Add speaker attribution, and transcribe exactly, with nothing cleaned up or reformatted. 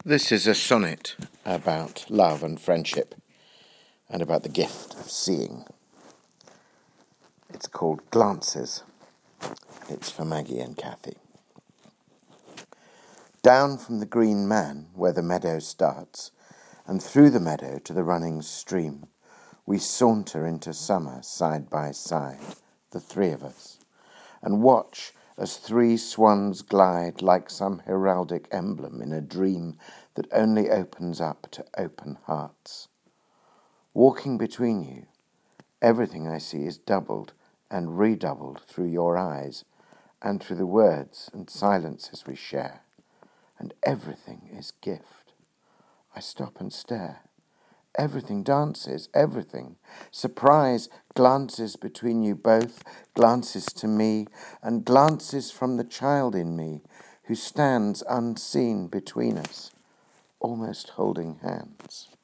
Speaker 1: This is a sonnet about love and friendship and about the gift of seeing. It's called Glances. It's for Maggie and Kathy. Down from the green man where the meadow starts, and through the meadow to the running stream, we saunter into summer side by side, the three of us, and watch as three swans glide like some heraldic emblem in a dream that only opens up to open hearts. Walking between you, everything I see is doubled and redoubled through your eyes and through the words and silences we share, and everything is gift. I stop and stare. Everything dances, everything. Surprise glances between you both, glances to me, and glances from the child in me, who stands unseen between us, almost holding hands.